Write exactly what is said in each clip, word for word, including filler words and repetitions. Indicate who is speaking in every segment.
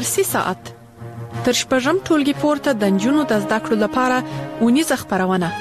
Speaker 1: درسي ساعت تر شپږم ټولګي پورته د نجونو د زده کړو لپاره ونیزه خپرونه.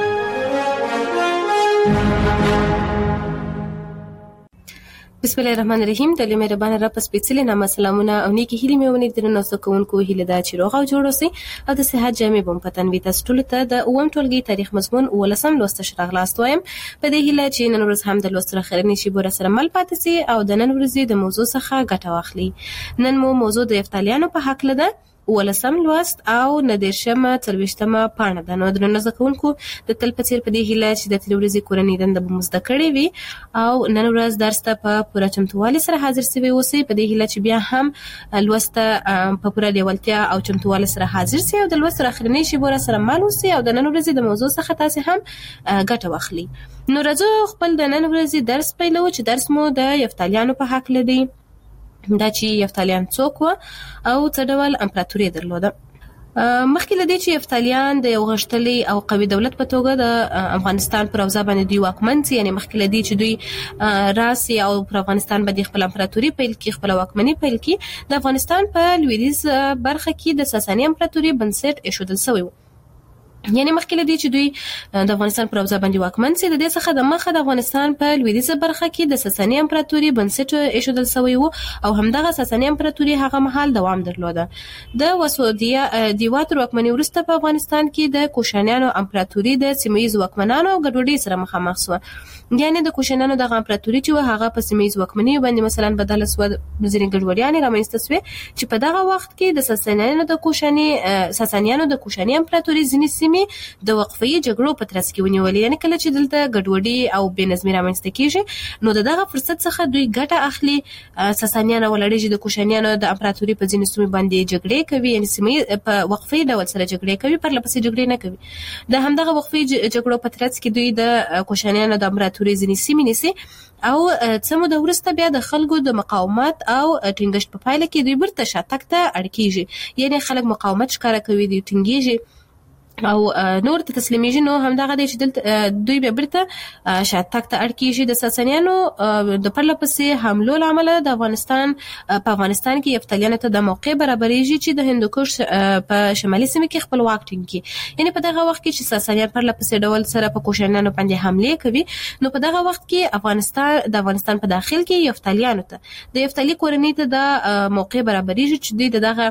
Speaker 2: بسم الله الرحمن الرحیم. د مهربان رب سپیڅلي نامه سلامونه او نیکی هیلې مې ونې درنو سکونکو هیله دا چې روغ او جوړ اوسئ او د صحت جامې بم پتن وي. تاسو ټول ته د اووم ټولګي تاریخ مضمون ولسم لوست شراغلاست وایم. په دې هیله چې نن ورځ هم د لوست راخرنی شي بور سره مل پاتې سي او د نن ورځې د موضوع څخه ګټه واخلي. نن مو موضوع د یفتالیانو په حق لده ولسم لوست او ندیرشمه څلوېښتمه پاڼه ده. نو درنو زکونکو د تل په څیر په دې هیله چې د تل ورځې کورنۍ دنده به مزده کړې وي او نن ورځ درس ته په پوره چمتووالي سره حاضر سوي اوسئ. په دې هیله چې بیا هم لوست په پوره لیوالتیا او چمتووالي سره حاضر سي او د لوست راخرنی شي بور سره مل اوسئ او د نن ورځې د موضوع څخه تاسو هم ګټه واخلي. نو راځو خپل د نن ورځې درس پیلو چې درس مو د یفتالیانو په حق لدی. دا چې یفتالیان څوک و او څه ډول امپراتوري درلوده. مخکې له دې چې یفتالیان د یو غښتلي او قوي دولت په توګه د افغانستان پر اوضاع باندې دوی واکمن سي، یعنې مخکې له دې چې دوی راسي او پر افغانستان باندې خپل امپراتوري پیل کړي، خپل واکمني پیل کړي، د افغانستان په لویدیځ برخه کې د ساساني امپراتوري بنسټ ایښودل شوی و. یعنی مخکې له دې چې دوی د افغانستان پر اوضاع باندې واکمن سي، د دې څخه د مخه د افغانستان په لویدیځه برخه کې د ساساني امپراتوري بنسټ ایښودل شوی و او همدغه ساساني امپراتوري هغه مهال دوام درلوده. د وسودیا دیوا تر واکمنۍ وروسته په افغانستان کې د کوشانیانو امپراتوري د سیمه‌ییز واکمنانو او ګډوډۍ سره مخامخ شوه. یعنی د کوشانیانو دغه امپراتوري چې هغه په سیمه‌ییز واکمنۍ باندې مثلا بدله شوه، ځینې ګډوډیانې رامنځته شوې چې په دغه وخت کې د ساسانیانو د کوشاني ساسانیانو د کوشاني امپراتوري ځینې د وقفي جګړو په ترڅ کې ونیولې. یعنی کله چې دلته ګډوډي او بې نظمي رامنځته کیږي نو دغه فرصت څخه دوی ګټه اخلي. ساسانیان ولړي د کوشانیانو د امپراتوري په ځینې سیمو باندې جګړې کوي، یعنی سیمې په وقفي ډول سره جګړې کوي، پر لپسې جګړې نه کوي. د همدغه وقفي جګړو په ترڅ کې دوی د کوشانیانو د امپراتوري ځینې سیمې نیسي او څه موده وروسته بیا د خلکو د مقاومت او ټینګښت په پایله کې دوی بیرته شاتګ ته اړ کیږي. یعنی خلک مقاومت ښکاره کوي، دوی ټینګېږي او نور ته تسلیمیږي. نو همدغه دی چې دلته دوی به بیرته شاتګ ته اړ کیږي. د ساسانیانو د پرله پسې حملو له امله د افغانستان په افغانستان کې یفتالیانو ته د موقع برابرېږي چې د هندوکش په شمالي سیمه کې خپل واک ټینګ کړي. یعنی په دغه وخت کې چې ساسانیان پرله پسې ډول سره په کوشانیانو باندې حملې کوي نو په دغه وخت کې افغانستان د افغانستان په داخل کې یفتالیانو ته د یفتالي کورنۍ ته د موقع برابرېږي چې دوی دغه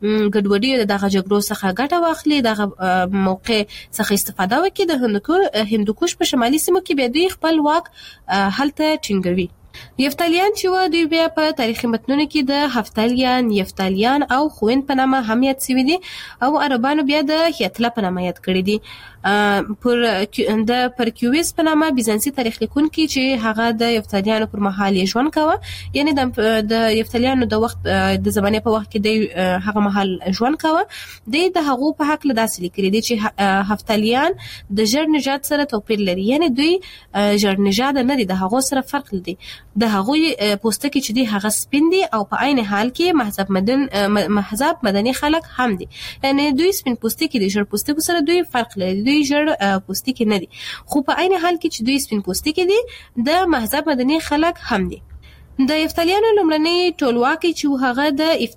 Speaker 2: ګډوډي او دغه جګړو څخه ګټه واخلي، دغه موقع څخه استفاده وکړي، د هندوکش په شمالي سیمو کې به دوی خپل واک هلته ټینګوي. یفتالیان چې و دوی بیا په تاریخي متنونو کې د هفتالیان، یفتالیان او خوین په نامه هم یاد شوي دي او عربانو بیا د هیتله په نامه یاد کړي دي. پر د پرکیویس په نامه بیزانسي تاریخ لیکونکي چې هغه د یفتالیانو پر مهال یې ژوند کاوه، یعنی د یفتالیانو د وخت د زمانې په وخت کې د هغه مهال ژوند کاوه، د هغو په حق له داسې لیکلي دي چې هفتالیان د ژړ نژاد سره توپیر لري. یعنی دوی ژړ نژاد نه دي، د هغو سره فرق لري. د هغوی پوستکی چې دی هغه سپین دي او په عین حال کې مهذب مدن مهذب مدني خلک هم دي. یعنی دوی سپین پوستکی دي، ژړ پوستکو سره دوی فرق لري، دوی ژړ پوستکی نه دي، خو په عین حال کې چې دوی سپین پوستکی دي د مهذب مدني خلک هم دي. د یفتالیانو لومړنی ټولواکي چې هغه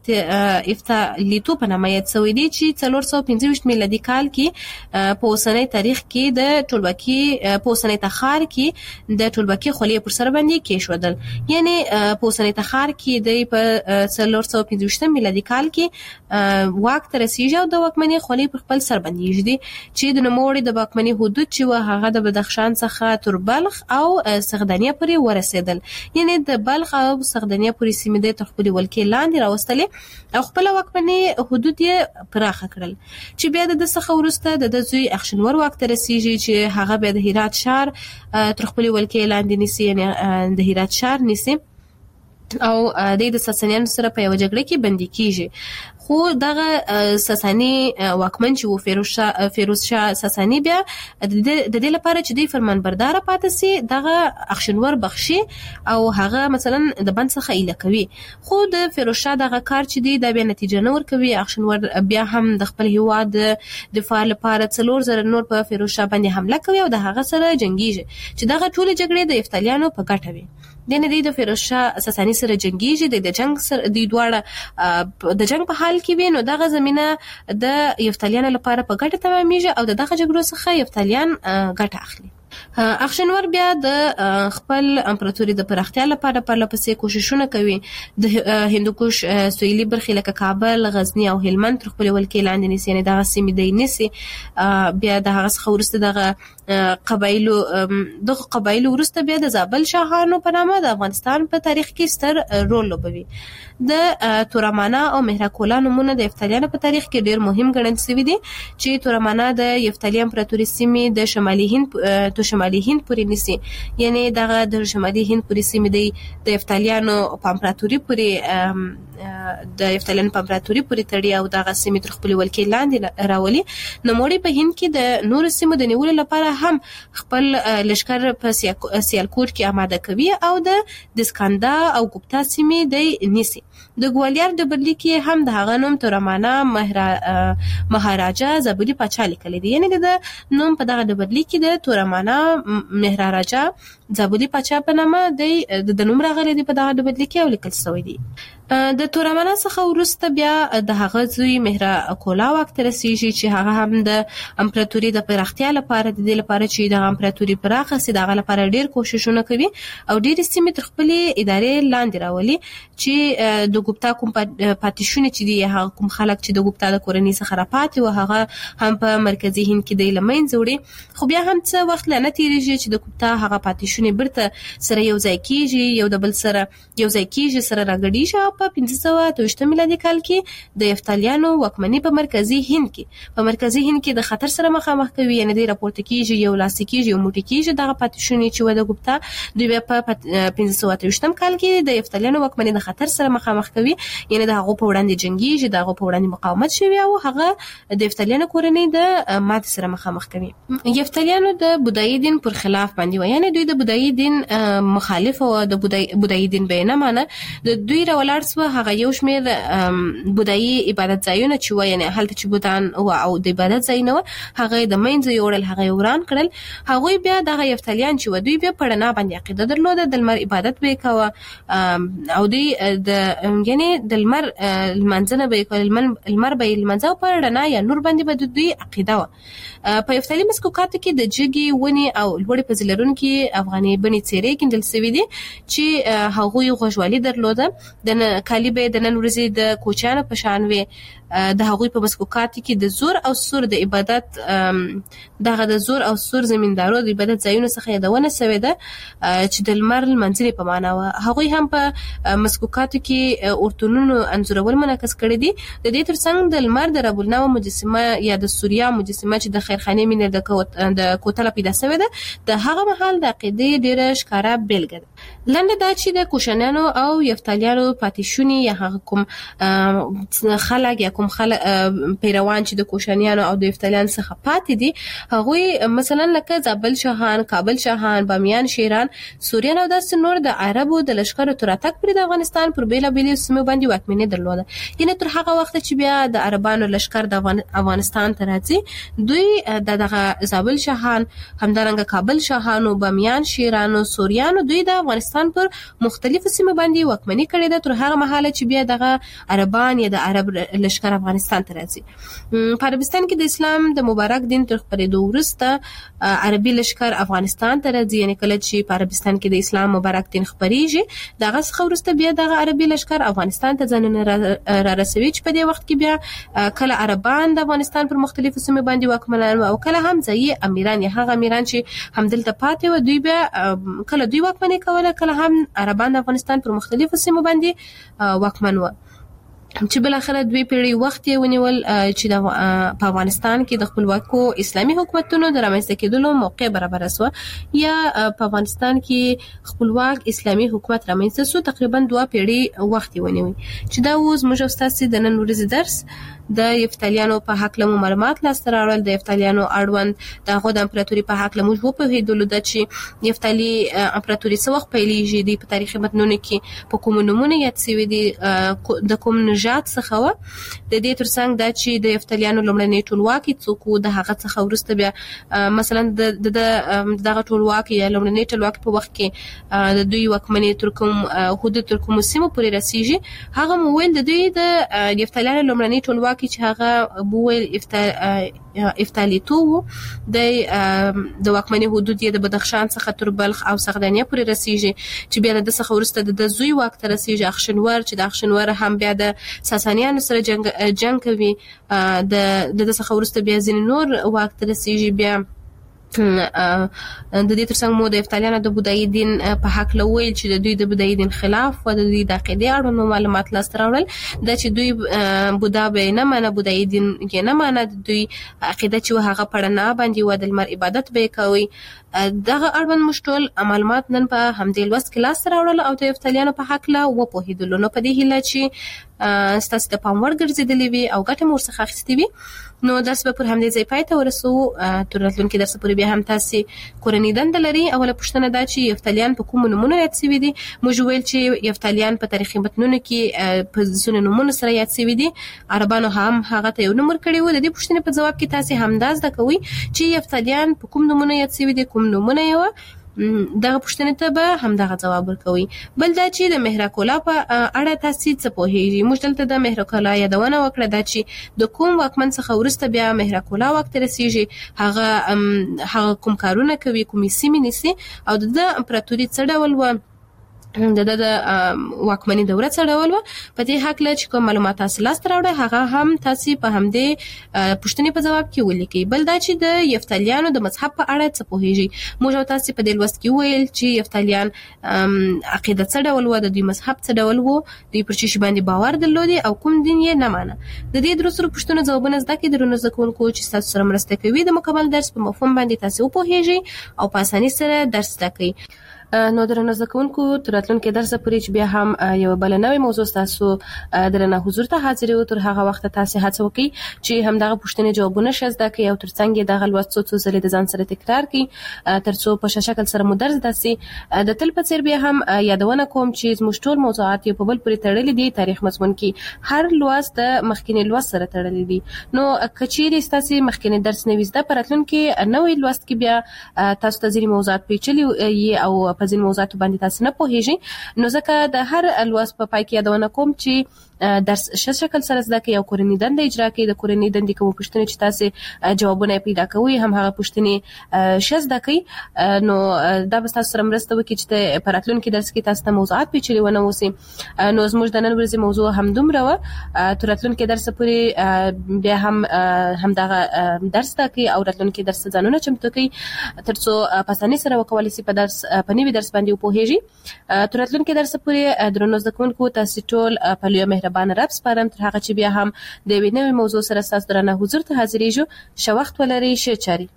Speaker 2: د یفتالیتوب په نامه یاد شوی دی چې څلور سوه پنځه ویشت میلادي کال کې په اوسنۍ تاریخ کې د ټولواکي په اوسنۍ تخار کې د ټولواکي خولې پر سر باندې کېښودل. یعنی په اوسنۍ تخار کې د په څلور سوه پنځه ویشتم میلادي کال کې واک ته رسیږي او د واکمنۍ خولې پر خپل سر باندې ایږدي چې د نوموړي د واکمنۍ حدود چې و هغه د بدخشان څخه تر بلخ او سغدانیه پورې ورسېدل. یعنی د بلخ او سغدانیه پورې سیمې د تر خپلې ولکې لاندې راوستلې او خپل واکمنۍ حدود یې پراخه کړل چې بیا د څخه وروسته د زوی اخشنور واک ته رسیږي چې هغه بیا د هرات ښار تر خپلې ولکې لاندې نیسي، یعنی د هرات ښار نیسي او د د ساسانیانو سره په یو جګړه کې بندي کیږي. خو دغه ساساني واکمن چې و فیروز شاه فیروز شاه ساساني بیا د دې لپاره چې دوی فرمانبردار پاتې سي دغه اخشنور بخشي او هغه مثلا د بند څخه ایله کوي. خو د فیروز شاه دغه کار چې دی دا بیا نتیجه نه ورکوي. اخشنور بیا هم د خپل هیواد د دفاع لپاره څلور زره نور په فیروز شاه باندې حمله کوي او د هغه سره جنگیږي چې دغه ټول جګړې د یفتلیانو په ګټه وي. د نه دی د فیروز شاه ساساني سره جنگیږي د جنگ سره د دواړه د جنگ په حال کې وي نو دغه زمينه د یفتلیانو لپاره په ګټه تمامېږي او دغه جګړو څخه یفتلیان ګټه اخلي. اخشنور بیا د خپل امپراتوري د پراختیا لپاره پرلپسې کوششونه کوي. د هندوکش سویلي برخې لکه کابل، غزنی او هلمند تر خپل ولکې لاندې نیسي، یعنی دغه سیمې دی نیسي. بیا د هغه څخه وروسته دغه قبایلو دغه قبایلو وروسته بیا د زابل شاهانو په نامه د افغانستان په تاریخ کې ستر رول لوبوي. د تورمانا او مهراکولا نومونه د یفتلیانو په تاریخ کې ډیر مهم ګڼل شوي دي چې تورمانا د یفتلی امپراتوري سیمې د شمالي هند تو شمالي هند پورې نیسي، یعنی دغه د شمالي هند پورې سیمې د د یفتلیانو په امپراتوري پورې د یفتلیانو په امپراتوري پورې تړي او دغه سیمې تر خپل ولکې لاندې راولي. نوموړي په هند کې د نورو سیمو د نیولو لپاره هم خپل لشکر په سیالکوټ کې آماده کوي او د دسکاندا او ګوپتا سیمې د نیسي. د ګوالیار د برلی کې هم د هغه نوم تورمانا مهاراجا زابلی پاچا لیکل دي، یعنی د نوم په دغه د برلی کې د تورمانا مهاراجا زابلی پاچا په نامه د نوم راغلي دي په دغه د برلی کې او لیکل شوی دي. د تورمانا څخه وروسته بیا د هغه زوی مهراکولا واک ته رسیږي چې هغه هم د امپراتوري د پراختیا لپاره د دې لپاره چې د امپراتوري پراخه سي دغه لپاره ډیر کوششونه کوي او ډیر سیمې تر خپل ادارې لاندې راولي چې د ګوپتا کوم پاتیشونه چې دی هغه کوم خلک چې د ګوپتا د کورنۍ څخه راپاتې او هغه هم په مرکزی هند کې د لمن زوړي. خو بیا هم څه وخت لنه تیریږي چې د ګوپتا هغه پاتیشونه برته سره یو ځای کیږي، یو د بل سره یو ځای کیږي، سره راګډیږي. په پنځه سوه اته ویشت میلادي کال کې د یفتلیانو واکمني په مرکزی هند کې په مرکزی هند کې د خطر سره مخامخ کوي، یعنی د راپورته کیږي یو لاس کیږي یو موټی کیږي دغه پاتیشونه چې و د ګوپتا دوی په پنځه سوه اته ویشت کال کې د یفتلیانو واکمني د خطر سره مخامخ کوي، یعنی د هغه په وړاندې جنگیږي، د هغه په وړاندې مقاومت شوی او هغه د یفتلیانو کورنۍ د مات سره مخامخ کوي. یفتلیانو د بودایی دین پر خلاف باندې و، یعنی دوی د بودایی دین مخالف او د بودایی دین به نه مانه د دوی راولار سو هغه یو شمیر بودایی عبادت ځایونه چې و، یعنی هلته چې بودان او د عبادت ځایونه هغه د مینځ یوړل هغه وران کړل. هغه بیا د یفتلیان چې و دوی بیا پړنا باندې عقیده درلوده، د لمر عبادت به کوه او دوی د یعنی د لمر المنځنه به کول لمر به المنځو پر رڼا یا نور باندې به دوی عقیده و. په یفتلی مسکوکات کې د جګي ونی او لوړې پزلرون کې افغاني بني څیرې کېندل سوي دي چې هغه غوښوالي درلوده. د کالی به د نن ورځې د کوچانو په شان وي. د هغوی په مسکوکات کې د زور او سور د عبادت دغه د زور او سور زمیندارو د عبادت ځایونو څخه یادونه شوې ده چې د لمر منځري په معنا و. هغوی هم په مسکوکات کې اورتونونو انځورول منعکس کړي دي. د دې ترڅنګ د لمر د رب النوع مجسمه یا د سوریا مجسمه چې د خیرخانه مینه د کوت د کوتل پیدا شوې ده د هغه محل د عقیدې ډیره ښکارا بیلګه ده. لنډه دا چې د کوشانیانو او یفتلیانو پاتیشونی یا هغه کوم خلک یا کوم خلک پیروان چې د کوشانیانو او د یفتلیان څخه پاتې دي هغوی مثلا لکه زابل شاهان، کابل شاهان، بامیان شیران، سوریان او داسې نور د عربو د لشکرو تر اتک پر د افغانستان پر بیلابیلو سیمو باندې واکمني درلوده. یعنی تر هغه وخت چې بیا د عربانو لشکر د افغانستان ته راځي دوی د دغه زابل شاهان همدارنګه کابل شاهانو، بامیان شیرانو، سوریانو دوی د افغانستان پر مختلفو سیمو باندې واکمني کړې ده تر هغه مهاله چې بیا دغه عربان یا د عرب لشکر افغانستان ته راځي. په عربستان کې د اسلام د مبارک دین تر خپرېدو وروسته عربي لشکر افغانستان ته راځي، یعنی کله چې په عربستان کې د اسلام مبارک دین خپرېږي دغه څخه وروسته بیا دغه عربي لشکر افغانستان ته ځانونه را رسوي چې په دې وخت کې بیا کله عربان د افغانستان پر مختلفو سیمو باندې واکمنان او کله هم ځایي امیران یا هغه امیران چې همدلته پاتې و دوی بیا کله دوی واکمني کوله کله هم عربان د افغانستان پر مختلفو سیمو باندې واکمن و. چې بل اخر دوی پیړۍ وخت یې ونیول چې د په افغانستان کې د خپلواکو اسلامي حکومتونو د رامنځته کېدلو موقع برابر شو یا په افغانستان کې خپلواک اسلامي حکومت رامنځته شو تقریبا دوه پیړۍ وخت یې ونیوي چې دا اوس موږ استاد د نن ورځې درس د یفتالیانو په حق له معلومات لاسته راوړل د یفتالیانو اړوند دغه د امپراتوري په حق له موږ په هیدلو د چې یفتالی امپراتوري څو وخت پیلېږي د تاریخي متنونو کې په کوم نمونه یاد سوي دي د کوم نژاد څخه و د دې ترڅنګ د چې د یفتالیانو لومړنی ټولواکي څوک د هغه څخه ورسته بیا مثلا د دغه ټولواکي یا لومړنی ټولواکي په وخت کې د دوی وکمنۍ ترکم حدود ترکم سیمه پورې رسیږي هغه مویل د دوی د یفتالیانو لومړنی ټولواکي چې هغه بویل افتالیتو د د واکمنۍ حدود یې د بدخشان څخه تر بلخ او سغدانیه پورې رسیږي چې بیا د څخه ورسته د زوی واک ته رسیږي اخشنور چې د اخشنور هم بیا د ساسانیانو سره جنگ جنگ کوي د د څخه ورسته بیا ځین نور واک ته رسیږي بیا د دې ترڅنګ مو د یفتالیانو د بودایي دین په حق لویل چې د دوی د بودایي دین خلاف او د دوی د عقیدې اړوند معلومات لاسته راوړل د چې دوی بودا به نه مانه بودایي دین کې نه مانه دوی عقیده چې هغه پړنا باندې و د لمر عبادت به کوي دغه اړوند مشټول معلومات نن په همدې لوست کې لاسته راوړل او د یفتالیانو په حق لا و په هیدلو نو په دې هیله چې ستاسو د پام وړ ګرځېدلې وي او ګټه مور څخه اخیستې وي نو درس به پر همدې ځای پای ته ورسو تر راتلونکي درس پورې بیا هم تاسو کورنۍ دنده لري اوله پوښتنه دا چې یفتالیان په کوم نمونه یاد شوي دي موږ ویل چې یفتالیان په تاریخي متنونو کې په ځینو نمونه سره یاد شوي دي عربانو هم هغه ته یو نمبر کړی و د دې پوښتنې په جواب کې تاسو همداز د کوي چې یفتالیان په کوم نمونه یاد شوي دي کوم نمونه یو دغه پوښتنې ته به همدغه جواب ورکوي بل دا چې د مهرکولا په اړه تاسو څه پوهیږئ موږ دلته د مهرکولا یادونه وکړه دا چې د کوم واکمن څخه ورسته بیا مهرکولا وخت رسیږي هغه هغه کوم کارونه کوي کومې سیمې نیسي او د امپراتوري څه ډول و د د واکمنۍ دوره څه ډول و په دې حق له چې کوم معلومات تاسو لاسته راوړئ هغه هم تاسو په همدې پوښتنې په جواب کې ولیکئ بل دا چې د یفتالیانو د مذهب په اړه څه پوهیږئ موږ تاسو په دې لوست کې ویل چې یفتالیان عقیده څه ډول و د دوی مذهب څه ډول و دوی پر چی باندې باور درلودي او کوم دین یې نه مانه د دې درسره پوښتنه ځوابونه زده کړئ درنو زکونکو چې تاسو سره مرسته کوي د مکمل درس په مفهوم باندې تاسو پوهیږئ او په اسانۍ سره درس زده کړئ نو درنو زکونکو تر راتلونکي درس پورې چې بیا هم یو بل نوې موضوع تاسو درنه حضور ته حاضر یو تر هغه وخت تاسو هڅه وکړئ چې هم دغه پوښتنې جوابونه شزده کړئ او ترڅنګ دغه لوست څو څو ځلې د ځان سره تکرار کړئ ترڅو په شکل سره مو درس داسي د تل په څیر بیا هم یادونه کوم چې زموږ ټول موضوعات په بل پورې تړلې دي تاریخ مضمون کې هر لوست د مخکینی لوست سره تړلې دي نو کچېری تاسو مخکینی درس نوې زده پراتلونکي نوې لوست کې بیا تاسو ته ځینې موضوعات پیچلي او په ځینې موضوعاتو باندې تاسو نه پوهیږئ نو ځکه د هر لوست په پای کې یادونه کوم چې درس ش شکل سره زده کوي او کورنۍ دنده اجرا کوي د کورنۍ دندې کوم پوښتنې چې تاسو جوابونه پیدا کوي هم هغه پوښتنې ش زده کوي نو دا به تاسو سره مرسته وکړي چې په راتلونکي درس کې تاسو ته موضوعات پیچلي ونه وسی نو زموږ د نن ورځې موضوع هم دومره و تر راتلونکي درس پورې بیا هم هم دا درس زده کوي او راتلونکي درس ځانونه چمتو کوي ترڅو په اسانۍ سره وکولای شي په درس په نوي درس باندې وپوهیږي تر راتلونکي درس پورې درنو زده کوونکو تاسو ټول په لوی مهربان رب سپارم تر هغه چې بیا هم د یوې نوې موضوع سره تاسو درنه حضور ته حاضرېږو ښه وخت ولرئ ښه چاري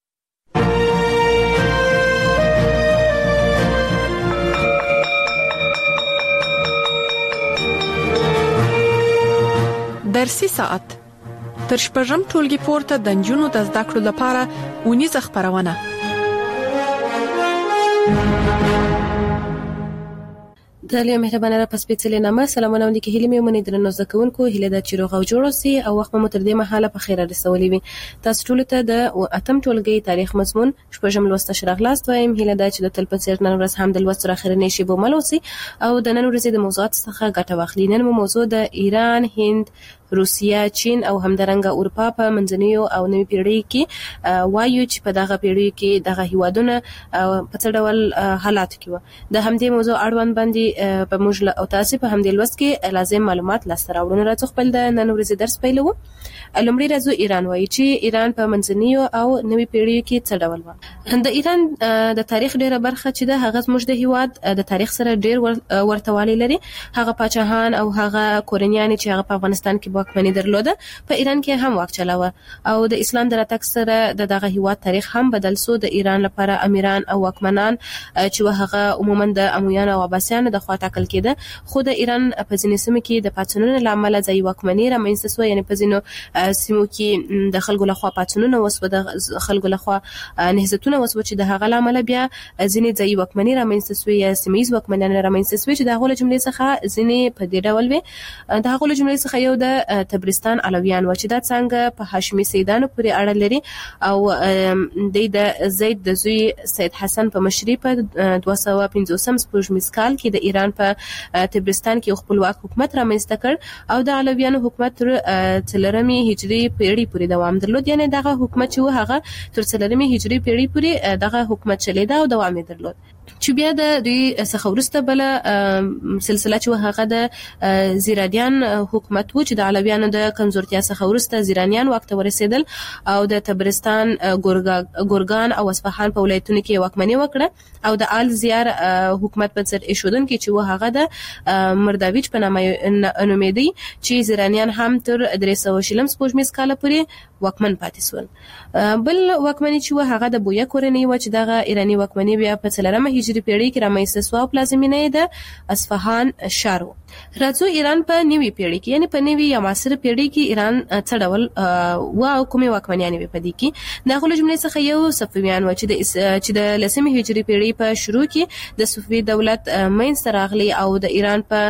Speaker 1: درسي ساعت تر شپږم ټولګي پورته د نجونو د زده کړو لپاره اونیزه خبرونه
Speaker 2: د لوی مهربانه را پس پیڅلې نامه سلامونه ولې کې هلي مې مونږ درنو زکونکو هله د چیرغ او جوړ اوسي او وخت مو تر دې مهاله په خیره رسولې وي تاسو ټول ته د اتم ټولګي تاریخ مضمون شپږم لوست شرغلاست وایم هله د چې د تل په څیر نن ورځ هم د لوست اخرنی شی بو ملوسي او د نن ورځې د موضوعات څخه ګټه واخلي نن مو موضوع د ایران هند روسیا، چین او همدارنګه اروپا په منځنیو او نوي پیړۍ کې وایو چې په دغه پیړۍ کې دغه هیوادونه په څه ډول حالات کې و. د همدې موضوع اړوند باندې په موږ او تاسو په همدې لوست کې لازم معلومات لاسته راوړو. راځو خپل د نن ورځې درس پیلوو. لومړی راځو ایران وایي چې ایران په منځنیو او نوي پیړیو کې څه ډول و. د ایران د تاریخ ډیره برخه چې ده هغه زموږ د هیواد د تاریخ سره ډیر ورته والی لري. هغه پاچاهان او هغه کورنیان چې هغه په افغانستان کې واکمني درلوده په ایران کې هم واک چلاوه او د اسلام د راتګ سره د دغه هیواد تاریخ هم بدل سو. د ایران لپاره امیران او واکمنان چې هغه عموما د امویانو او عباسیانو د خوا ټاکل کېده، خو د ایران په ځینې سیمو کې د پاتونونو لامل ځای واکمني رامنځته شوه. یعنی په ځینو سیمو کې د خلکو لخوا پاتونونه وسو، د خلکو لخوا نهضتونه وسو چې د هغه لامل بیا ځینې ځای واکمني رامنځته شوه یا سیمایي واکمنان رامنځته شوه چې د هغه جملې څخه ځینې په دې ډول وي. د هغه جملې څخه یو د تبرستان علویان و چې دا څنګه په هاشمي سیدانو پورې اړه لري او د زید د زوی سید حسن په مشرۍ په دوه سوه پنځوسم سپوږمیز کال کې د ایران په تبرستان کې خپلواک حکومت رامنځته کړ او د علویانو حکومت تر څلورمې هجري پیړۍ پورې دوام درلود. یعنی دغه حکومت چې هغه تر څلورمې هجري پیړۍ پورې دغه حکومت چلیدا او دوام درلود. چې بیا د دوی څخه ورسته بل سلسله چې هغه د زیرانیان حکومت و چې د علویانو د کمزورتیا څخه ورسته زیرانیان وخت ورسېدل او د تبرستان، ګورګان او اصفهان په ولایتونو کې واکمني وکړه او د آل زیار حکومت په سر ایښودونکي چې هغه د مرداویچ په نامه نومېدی چې زیرانیان هم تر درې سوه شلم سپوږمیز کال پورې واکمن پاتې شول. بل واکمني چې هغه د بویا کورنۍ و چې دغه ایرانی واکمني بیا په څلورمه هجري پیړۍ کې رامنځته شوه او پلازمینه یې د اصفهان ښار و. راځو ایران په نوي پیړۍ کې یعنی په نوي یا معاصره پیړۍ کې ایران څه ډول و او کومې واکمنیانې وې په دې کې. د هغو جملې څخه یو صفویان و چې د چې د لسمې هجري پیړۍ په شروع کې د صفوي دولت منځته راغلی او د ایران په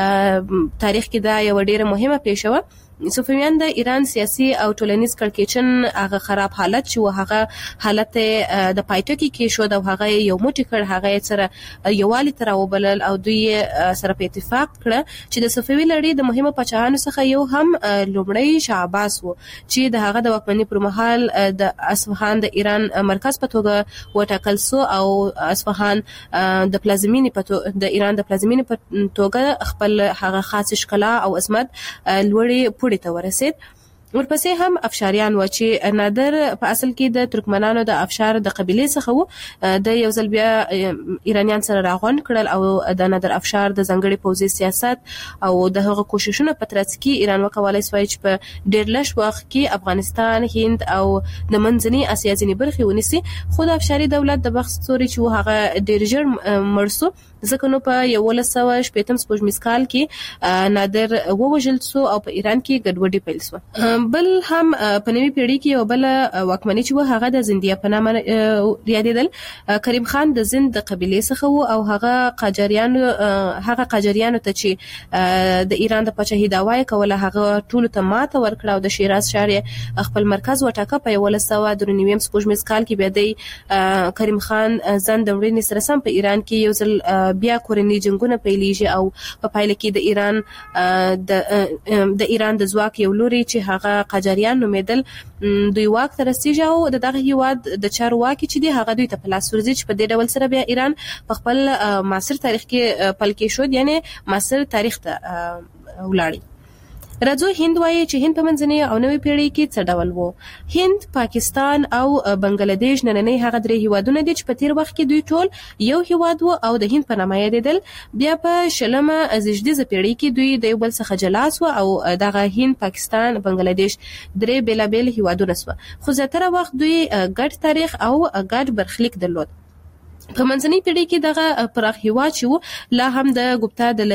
Speaker 2: تاریخ کې دا یو ډیره مهمه پیښه و. صفویان د ایران سیاسي او ټولنیز کړکېچن هغه خراب حالت چې هغه حالت د پایټکی کې شو د هغه یو موټی کړ، هغه سره یووالی تر وبلل او دوی سره په اتفاق کړ چې د صفوي لړۍ د مهمه پاچاهانو څخه یو هم لومړی شاه عباس و چې د هغه د واکمنۍ پر مهال د اصفهان د ایران مرکز په توګه وټاکل سو او اصفهان د پلازمینې په د ایران د پلازمینې په توګه خپل هغه خاص ښکلا او عظمت لوړې ته ورسید. ورپسې هم افشاریان و چې نادر په اصل کې د ترکمنانو د افشار د قبیلې څخه و. د یو ځل بیا ایرانیان سره راغونډ کړل او د نادر افشار د ځانګړي پوځي سیاست او د هغه کوششونو په ترڅ کې ایران وکولای شوی چې په ډېر لږ وخت کې افغانستان، هند او د منځنۍ اسیا ځینې برخې ونیسي. خو د افشاري دولت د بخت ستوري چې هغه ډېر ژر مړ سو ځکه نو په یولس سوه شپېتم سپوږمیز کال کې نادر ووژل سو او په ایران کې ګډوډي پیل سوه. بل هم په نوي پیړۍ کې یو بل واکمني چې هغه د زندیه په نامه یادېدل. کریم خان د زند د قبیلې څخه و او هغه قاجاریانو هغه قاجاریانو ته چې د ایران د پاچاهۍ دعوا یې کوله هغه ټولو ته ماته ورکړه او د شیراز ښار یې خپل مرکز وټاکه. په یولس سوه درې نوي سپوږمیز کال کې بیا د کریم خان زند د وړاندې سره سم په ایران کې یو ځل بیا کورنۍ جنگونه پیلېږي او په پایله کې د ایران د د ایران د ځواک یو لوري چې هغه قاجاریان نومېدل دوی واک ته رسیږي او د دغه هیواد د چارواکي چې دی هغه دوی ته په لاس ورځي چې په دې ډول سره بیا ایران په خپل معاصر تاریخ کې پل کې شو، یعنی معاصر تاریخ ته ولاړی. راځو هند وایي چې هند په منځنۍ او نوې پیړۍ کې څه ډول وو. هند، پاکستان او بنگلاديش نننۍ هغه درې هیوادونه دي چې په تیر وخت کې دوی ټول یو هیواد وو او د هند په نامه یادېدل. بیا په شلمه زیږدیزه پیړۍ کې دوی د یو بل څخه جلا سو او دغه هند، پاکستان، بنگلاديش درې بیلابیل هیوادونه سو. خو زیاتره وخت دوی ګډ تاریخ او ګډ برخلیک درلود. په منځنۍ پیړۍ کې دغه پراخ هیواد چې لا هم د ګپتا د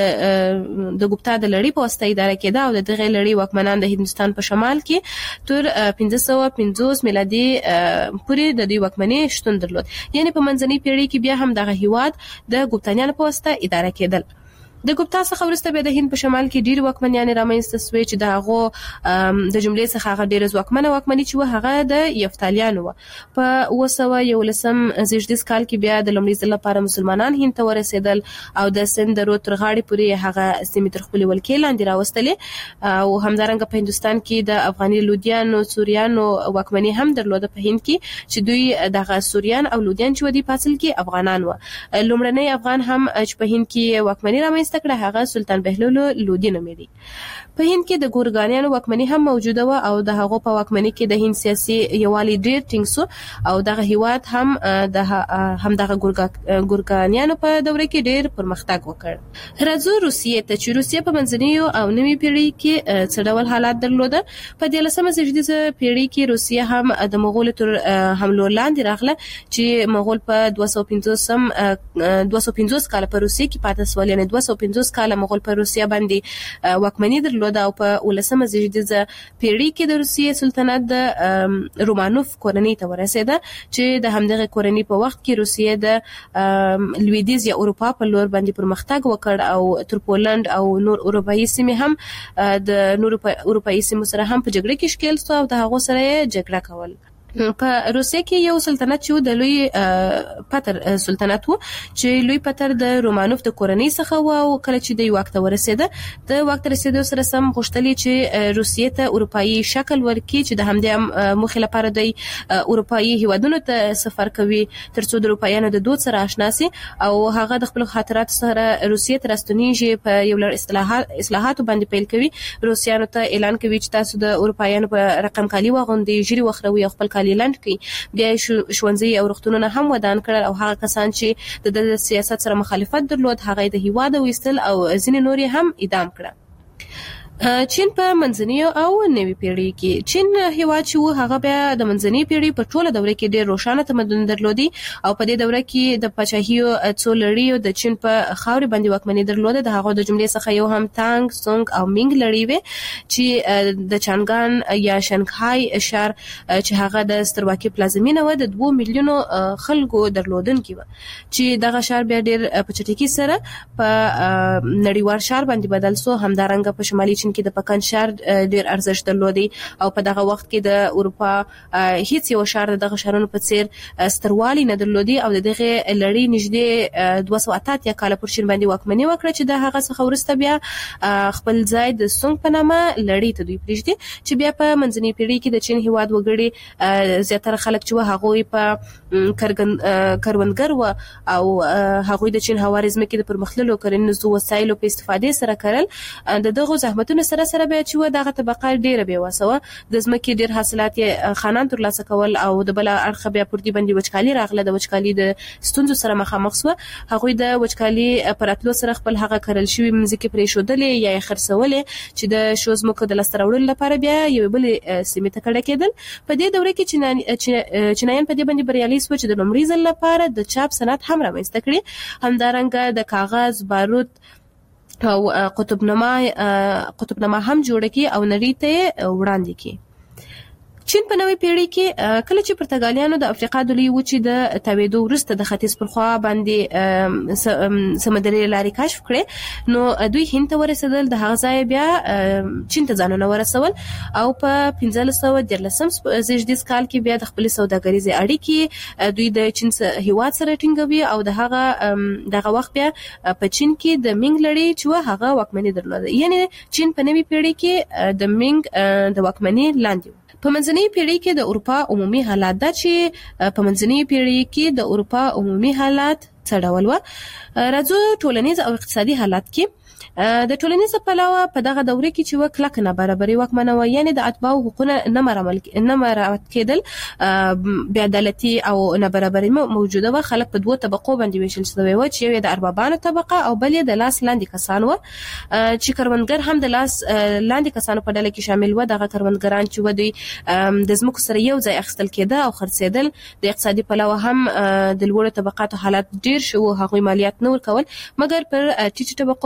Speaker 2: د ګپتا د لړۍ په واسطه اداره کېده او د دغه لړۍ واکمنان د هندستان په شمال کې تر پنځه سوه پنځوس میلادي پورې د دوی واکمنۍ شتون درلود. یعنی په منځنۍ پیړۍ کې بیا هم دغه هیواد د ګپتانیانو په واسطه اداره کېدل. د ګوپتا څخه وروسته بیا د هند په شمال کې ډېر واکمنیان رامنځته شوې چې د هغو د جملې څخه هغه ډېر ځواکمنه واکمني چې هغه د یفتالیانو و. په اوه سوه یولسم زیږدیز کال کې بیا د لومړي ځل لپاره مسلمانان هند ته ورسېدل او د سند د رود تر غاړې پورې هغه سیمې تر خپلې ولکې لاندې راوستلې او همدارنګه په هندستان کې د افغاني لودیانو سوریانو واکمني هم درلوده په هند کې چې دوی دغه سوریان او لودیان چې ودی په اصل کې افغانان و. لومړنی افغان هم چې په هند کې واکمني رامنځته کړه هغه سلطان بهلول لودي نومېدی. په هند کې د ګورګانیانو واکمني هم موجوده و او د هغو په واکمني کې د هند سیاسي یوالي ډېر ټینګ شو او دغه هیواد هم د هم دغه ګورګانیانو په دوره کې ډېر پرمختګ وکړ. راځو روسیې ته چې روسیې په منځنیو او نوي پیړۍ کې څه ډول حالات درلوده. په دیارلسمه زیږدیزه پیړۍ کې روسیه هم د مغولو تر حملو لاندې راغله چې مغول په دوه سوه پنځوسم دوه سوه پنځوس کال په روسیې کې پاتې شول، یعنې دوه سوه پنځوس کال مغول په روسیه باندې واکمني درلوده او په ولسمه زیږدیزه پیړۍ کې د روسیې سلطنت د رومانوف کورنۍ ته ورسېده چې د همدغه کورنۍ په وخت کې روسیې د لویدیځ یا اروپا په لور باندې پرمختګ وکړ او تر پولند او نور اروپایي سیمې هم د نور اروپایي سیمو سره هم په جګړه کې ښکېل شو او د هغو سره یې جګړه کول. په روسیې کې یو سلطنت چې د لوی پتر سلطنت وو چې لوی پتر د رومانوف د کورنۍ څخه و او کله چې د واک ته ورسېده د واک ته رسېدو سره سم غوښتل چې روسیې ته اروپایي شکل ورکړي چې د همدې موخې لپاره د اروپایي هیوادونو ته سفر کوي ترڅو د اروپایانو د دود سره آشنا شي او هغه د خپل خاطرات سره روسیې ته راستنیږي په یو لړ اصلاحات اصلاحاتو باندې پیل کوي. روسیانو ته اعلان کوي چې تاسو د اروپایانو په رقم کالي واغوندئ، ژیړي وخروي او خپل لاند کی بیا ښوونځي او روغتونونه هم ودان کړل او هغه کسان چې د سیاست سره مخالفت درلود هغه د هیواد ویستل او ځینې نوري هم اعدام کړل. چین په منځنیو او نوي پیړۍ کې چین هیواد چې و هغه بیا د منځنۍ پیړۍ په ټوله دوره کې ډېر روښانه تمدن درلودي او په دې دوره کې د پاچاهیو څو لړیو د چین په خاورې باندې واکمني درلوده. د هغو د جملې څخه یو هم تانګ، سونګ او مینګ لړۍ وې چې د چانګان یا شنګهای ښار چې هغه د سترواکي پلازمینه و د دوه میلیونو خلکو درلودونکي و چې دغه ښار بیا ډېر په چټکۍ سره په نړیوال ښار باندې بدل شو. همدارنګه په شمالي کې د پکن ښار ډیر ارزښت درلودي او په دغه وخت کې د اروپا هیڅ یو ښار دغه ښارونو په څیر ستروالی نه درلودي او دغه لړۍ نږدې دوه سوه اته اتیا کاله پر چین باندې واکمني وکړه چې د هغه څخه وروسته بیا خپل ځای د سونګ په نامه لړۍ ته دوی پرېږدي چې بیا په منځنۍ پیړۍ کې د چین هیواد وګړي زیاتره خلک چې هغوی په کروندګر و او هغوی د چین هواري ځمکې د پرمختللو کرنیزو وسایلو په استفادې سره کرل. د دغه زحمتونو سره سره بیا چې و دغه طبقه ډیره بیا وسوه د ځمکې ډیر حاصلات خانان ترلاسه کول او د بل اړخ بیا پر دې باندې وچکالي راغله. د وچکالي د ستونزو سره مخامخ شو. هغوی د وچکالي پراتلو سره خپل هغه کرل شوی مځکې پرېښودلې یا یې خرڅولې چې د شو ځمکو د لاسته راوړلو لپاره بیا یو بل سیمې ته کډه کېدل. په دې دوره کې چینایان په دې باندې بریالي شو چې د لومړي ځل لپاره د چاپ صنعت هم رامنځته کړي. همدارنګه د کاغذ، بارود او قطبنما قطبنما هم جوړ کی او نړۍ ته وړاندې کی. چین په نوې پیړۍ کې کله چې پرتګالیانو د افریقا د لوی وچې د تاوېدو وروسته د ختیځ پر خوا باندې سمندري لارې کشف کړې نو دوی هند ته ورسېدل. د هغه ځای بیا چین ته ځانونه ورسول او په پنځلس سوه دیارلسم زیږدیز کال کې بیا د خپلې سوداګریزې اړیکې دوی د چین هیواد سره ټینګوي او د هغه دغه وخت بیا په چین کې د مینګ لړۍ چې هغه واکمني درلوده. یعنې چین په نوې پیړۍ کې د مینګ د واکمني لاندې. په منځنۍ پیړۍ کې د اروپا عمومي حالات دا چې په منځنۍ پیړۍ کې د اروپا عمومي حالات څه ډول و. راځو ټولنیز او اقتصادي حالات کې د ټولنیز پلوه په دغه دوره کې چې وکړه نابرابري واکمنه و، یعنی د اتباعو حقوقونه نه مراعات نه مراعات کېدل، بې عدالتي او نابرابري موجوده و. خلک په دوه طبقو باندې ویشل شوي و چې یو د اربابانو طبقه او بل د لاس لاندې کسان و چې کروندګر هم د لاس لاندې کسانو په ډله کې شامل و. دغه کروندګران چې و دوی د ځمکو سره یو ځای اخیستل کېده او خرڅېدل. د اقتصادي پلوه هم د لوړو طبقاتو حالات ډیر شو، هغوی مالیات نه ورکول مګر پر ټیټو طبقو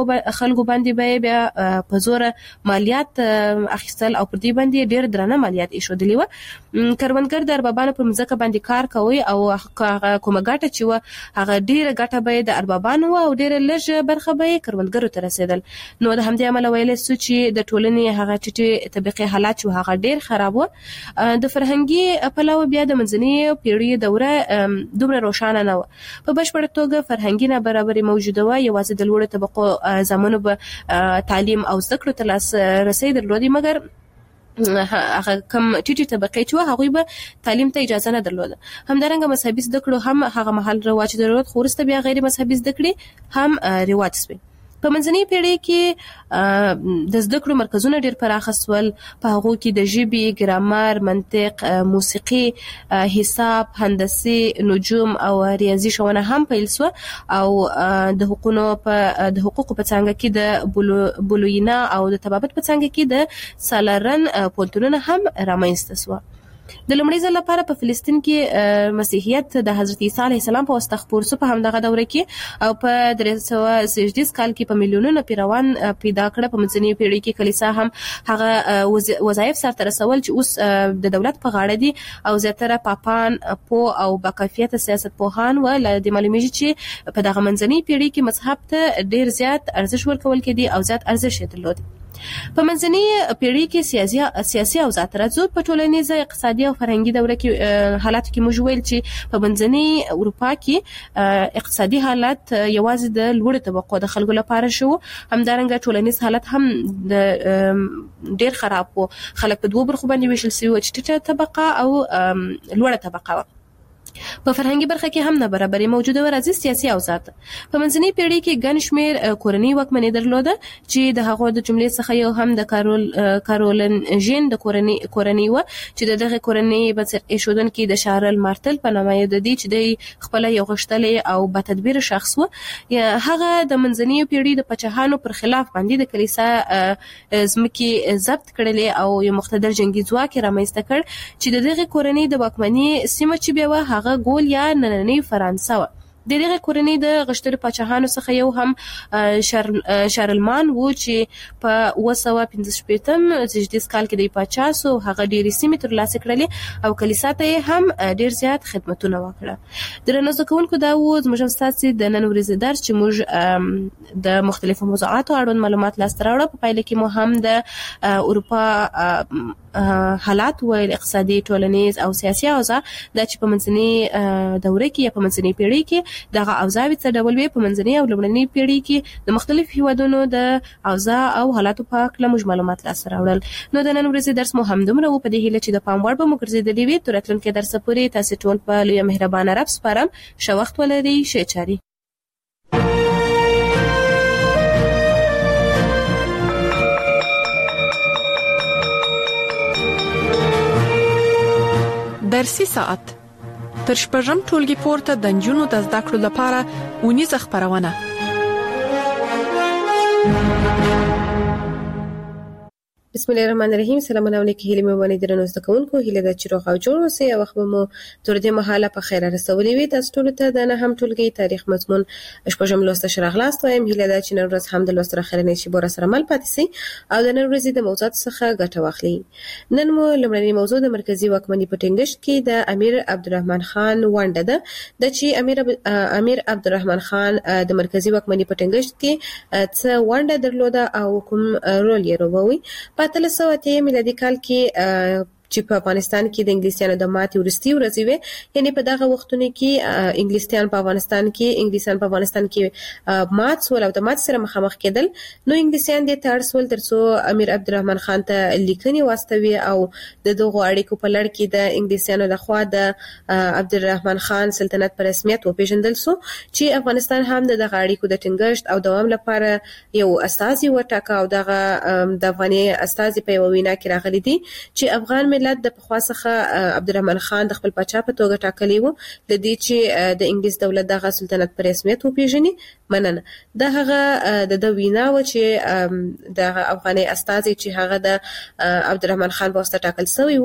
Speaker 2: خلکو باندې به بیا په زور مالیات اخیستل او پر دې باندې ډېر درنه مالیات ایښودلي و. کروندګر د اربابانو په ځمکه باندې کار کوي او هغه کومه ګټه چې و هغه ډېره ګټه به د اربابانو او ډېره لږ برخه به کروندګرو ته رسیدل. نو د همدې امله ویلی سو چې د ټولنې هغه ټیټې طبقې حالات چې هغه ډېر خراب و. د فرهنګي پلوه بیا د منځنۍ پیړۍ دوره دومره روښانه نه و. په بشپړه توګه فرهنګي نابرابري موجوده و. یوازې د لوړو طبقو زامنو به تعلیم او زده کړو ته لاسرسی درلودی، مګر هغه کم ټیټي طبقې چې هغه به تعلیم ته اجازه نه درلوده. همدارنګه مذهبي زده کړو هم هغه محل رواج درلود، خو وروسته بیا غیر مذهبي زده کړې هم رواج شوې. په منځنۍ پیړۍ کې د زده کړو مرکزونه ډېر پراخ شول. په هغو کې د ژبې، ګرامر، منطق، موسیقي، حساب، هندسي، نجوم او ریاضي ښوونه هم پیل شوه او د حقوقو په د حقوقو په څانګه کې د بولوینا او د طبابت په څانګه کې د سالارن پوهنتونونه هم رامنځته شوه. د لومړي ځل لپاره په فلسطین کې مسیحیت د حضرت عیسی علیه السلام په واسطه خپور شو په همدغه دوره کې او په درې سوه شپږدېرش کال کې په میلیونونو پیروان پیدا کړه. په منځنۍ پیړۍ کې کلیسا هم هغه وظایف سرته رسول چې اوس د دولت په غاړه دي او زیاتره پاپان پوه او باکیفیته سیاست پوهان و. د معلومیږي چې په دغه منځنۍ پیړۍ کې مذهب ته ډیر زیات ارزښت ورکول کېدی او زیات ارزښت یې درلود. په منځنۍ پیړۍ کې سیاسي سیاسي او ذات راځو په ټولنیزه اقتصادي او فرهنګي دوره کې حالات کې موږ ویل چې په منځنۍ اروپا کې اقتصادي حالت یوازې د لوړ طبقو د خلکو لپاره شو. همدارنګه ټولنیز حالت هم د ډیر خراب وو. خلک په دوه برخو باندې ویشل شوي و چې ټیټه طبقه او لوړه طبقه و. په فرهنګي برخه کې هم نابرابري موجوده و، راځي سیاسي او ذات. په منځنۍ پیړۍ کې ګڼ شمېر کورنۍ واکمني درلوده چې د هغو د جملې څخه یو هم د کارول کارولنژین د کورنۍ کورنۍ و چې د دغه کورنۍ بنسټ ایښودونکي د شارل مارتل په نامه یاد دي چې د خپل یو غښتلی او با تدبیر شخص و. هغه د منځنۍ پیړۍ د پاچاهانو پر خلاف باندې د کلیسا ځمکې ضبط کړلې او یو مقتدر جنگي ځواک رامنځته کړ چې د دغه کورنۍ د واکمنۍ سیمه چې بیا هغه ګول یا نننۍ فرانسه و. د دغه کورنۍ د غښتلو پاچاهانو څخه یو هم شارلمان و چې په اوه سوه پنځه شپېتم زېږدیز کال کې د پاچا سو. هغه ډېرې سیمې ترلاسه کړلې او کلیسا ته یې هم ډېر زیات خدمتونه وکړه. درنو زده کوونکو دا و زموږ او ستاسې د نن ورځې درس چې موږ د مختلفو موضوعاتو اړوند معلومات لاسته راوړه. په پایله کې مو هم د اروپا حالات ویل، اقتصادي، ټولنیز او سیاسي اوضاع دا چې په منځنۍ دوره کې یا په منځنۍ پیړۍ کې دغه اوضاع څه ډول وي. په منځنۍ او لومړنۍ پیړۍ کې د مختلفو هیوادونو د اوضاع او حالاتو په اړه موږ معلومات لاسته راوړل. نو د نن ورځې درس مو همدومره و. په دې هیله چې د پام وړ به مو ګرځېدلی وي. تر راتلونکي درسه پورې تاسې ټول په لویه مهربانه رب سپارم. ښه وخت ولرئ. ښې چارې.
Speaker 1: درسي ساعت تر شپږم ټولګي پورته د نجونو د زده کړو لپاره اونیزه خپرونه.
Speaker 2: بسم الله الرحمن الرحیم. سلام علیکم. هیله مې ونه درنو زده کوونکو، هیله د چیرو غو جوړ اوسئ او خو مو تر دې مهاله په خیر رسولې وي. تاسو ټول ته د نه هم ټولګي تاریخ مضمون شپږم لوست شرغلاست وایم. هیله د چې نن ورځ هم د لوست راخره نه شي بور سره مل پاتې سي او د نن ورځې د موضوعات څخه ګټه واخلي. نن مو لمړنی موضوع د مرکزی واکمنۍ په ټینګښت کې د امیر عبدالرحمن خان ونډه ده. د چې امیر امیر عبدالرحمن خان د مرکزی واکمنۍ په ټینګښت کې څه ونډه درلوده او کوم رول یې لوبوي. په اتلس سوه اته میلادي کال کې چې په افغانستان کې د انګلیسیانو د ماتې وروستۍ ورځې وې، یعنی په دغه وختونو کې انګلیسیان په افغانستان کې انګلیسیان په افغانستان کې مات سول او د مات سره مخامخ کېدل. نو انګلیسیان دې ته اړ سول ترڅو امیر عبدالرحمن خان ته لیکنې واستوي او د دغو اړیکو په لړ کې د انګلیسیانو لخوا د عبدالرحمن خان سلطنت په رسمیت وپېژندل سو چې افغانستان هم د دغه اړیکو د ټینګښت او دوام لپاره یو استازي وټاکه او دغه د افغاني استازي په یوه وینا کې راغلي دي چې افغان ملت د پخوا څخه عبدالرحمن خان د خپل پاچا په توګه ټاکلی و د دې چې د انګلیس دولت دغه سلطنت په رسمیت وپېژني. مننه. دا هغه د د وینا و چې د افغاني استازي چې هغه د عبدالرحمن خان په واسطه ټاکل شوی و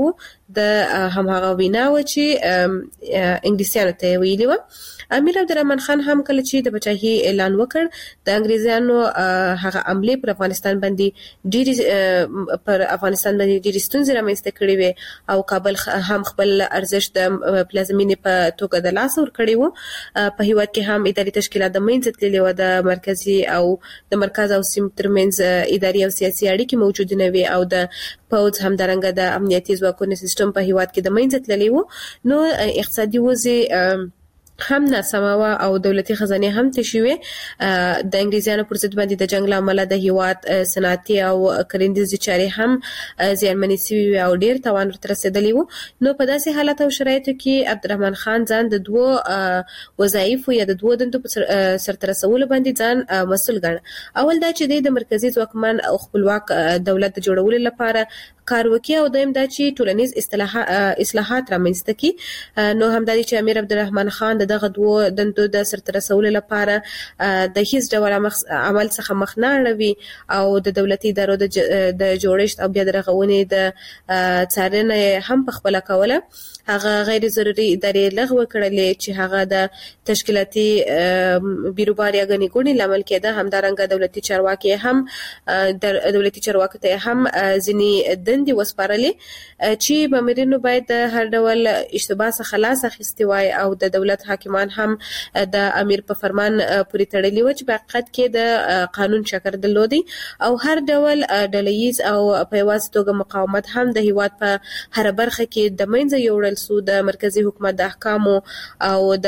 Speaker 2: د همغه وینا و چې انګلیسیانو ته ویلي و. امیر عبدالرحمن خان هم کله چې د بچاهي اعلان وکړ د انګریزانو هغه عمله پر افغانستان باندې ډېری پر افغانستان باندې ډېری ستونزې رامنځته کړې وې او کابل هم خپل ارزښت د پلازمینې په توګه د لاس ور کړی وو. په هیواد کې هم اداري تشکیلات د منځ تللې و، د مرکزی او د مرکز او سیمې ترمنځ اداري او سیاسي اړیکې موجود نه وي او د پوز هم درنګ د امنیتي ځواکونو سیستم په هیواد کې د منځ تللی وو. نو اقتصادي وضع هم ناسمه او دولتي خزانه هم تشوي. د انګریزانو پر ضد باندې د جنگ لامل د هیواد صنعتي او کرندیزي چارې هم زیانمنې شوي او ډیر توان ورته رسیدلی وو. نو په داسې حالت او شرایطو کې عبدالرحمن خان ځان د دوه وظایف یا د دوه دندو په سرته رسولو باندې ځان مسؤل ګڼه. اول دا چې د مرکزی ځواکمن او خپلواک دولت جوړولو لپاره کار وکړي او دویم دا چې ټولنیز اصلاحات رامنځته کړي. نو همدا چې امیر عبدالرحمن خان دغه دوه دندو د سرته رسولو لپاره د هیڅ ډول عمل څخه مخ نه اړوي او د دولتي ادارو د جوړښت او بیا د رغونې د څارنې هم په خپل کوله. هغه غیر ضروري ادارې لغوه کړلې چې هغه د تشکیلاتي بیروبار یا غني ګونې لامل کېده. همدارنګه دولتي چارواکي هم د دولتي چارواکو ته هم ځینې دندې وسپارلې چې مامورینو باید د هر ډول اشتباه څخه خلاص اخیستي وای او د دولت حاکمان هم د امیر په فرمان پورې تړلي و چې په حقیقت کې د قانون شکر درلودي او هر ډول ډلهییز او په یوازې توګه مقاومت هم د هیواد په هر برخه کې د منځه یوړل سو. د مرکزی حکومت د احکامو او د